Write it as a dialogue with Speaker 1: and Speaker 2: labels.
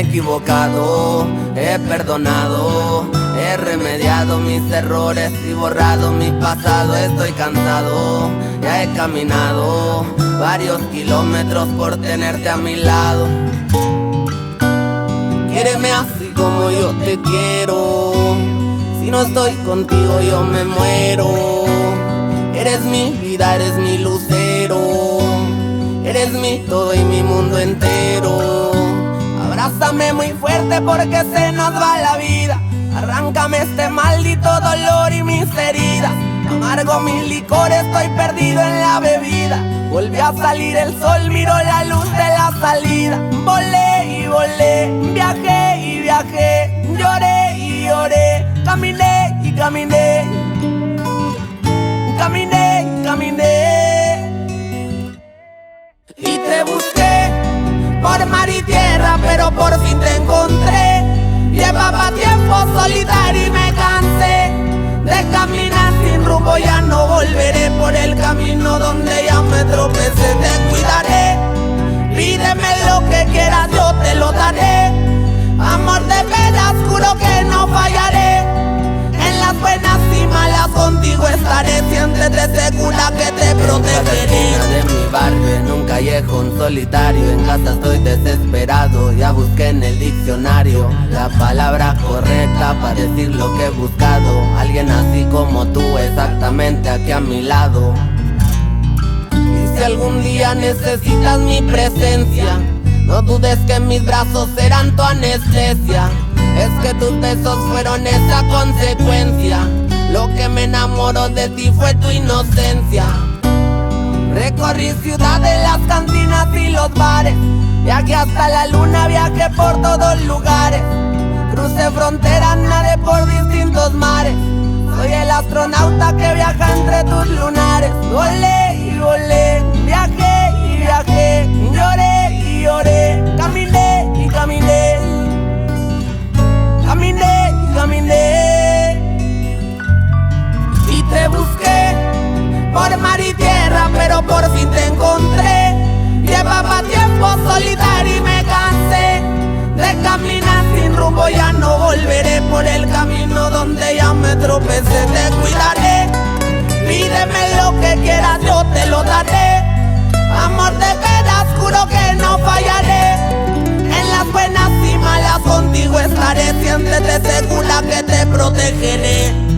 Speaker 1: equivocado, he perdonado, he remediado mis errores y borrado mi pasado. Estoy cansado, ya he caminado varios kilómetros por tenerte a mi lado. Quiéreme así como yo te quiero, si no estoy contigo yo me muero. Eres mi vida, eres mi lucero, eres mi todo y mi mundo entero. Abrázame muy fuerte porque se nos va la vida. Arráncame este maldito dolor y mis heridas. Amargo mi licor, estoy perdido en la bebida. Volvió a salir el sol, miro la luz de la salida. Volé y volé, viajé y viajé, lloré y lloré, caminé y caminé, caminé y caminé. Y te busqué por mar y tierra, pero por fin te encontré. Llevaba tiempo solitario y me cansé de caminar sin rumbo. Ya no volveré por el camino donde ya me tropecé. Te cuidaré, pídeme lo que quieras, yo te lo daré. Amor de veras, juro que no fallaré. En las buenas y malas contigo estaré. Siéntete segura que te protegeré. De mi barrio en un callejón solitario, en casa estoy desesperado. Ya busqué en el diccionario la palabra correcta para decir lo que he buscado. Alguien así como tú, exactamente aquí a mi lado. Y si algún día necesitas mi presencia, no dudes que mis brazos serán tu anestesia. Es que tus besos fueron esa consecuencia. Lo que me enamoró de ti fue tu inocencia. Recorrí ciudades, las cantinas y los bares. Viajé hasta la luna, viajé por todos lugares. Crucé fronteras, nadé por distintos mares. Soy el astronauta que viaja entre tus lunares. Volé y volé, viajé y viajé, lloré y lloré, caminé y caminé, caminé y caminé. Y te busqué por mar y tierra, pero por fin te encontré. Llevaba tiempo solitario y me cansé de caminar sin rumbo. Ya no volveré por el camino donde ya me tropecé. Te cuidaré, pídeme lo que quieras, yo te lo daré. Amor de veras, juro que no fallaré. En las buenas y malas contigo estaré. Siéntete segura que te protegeré.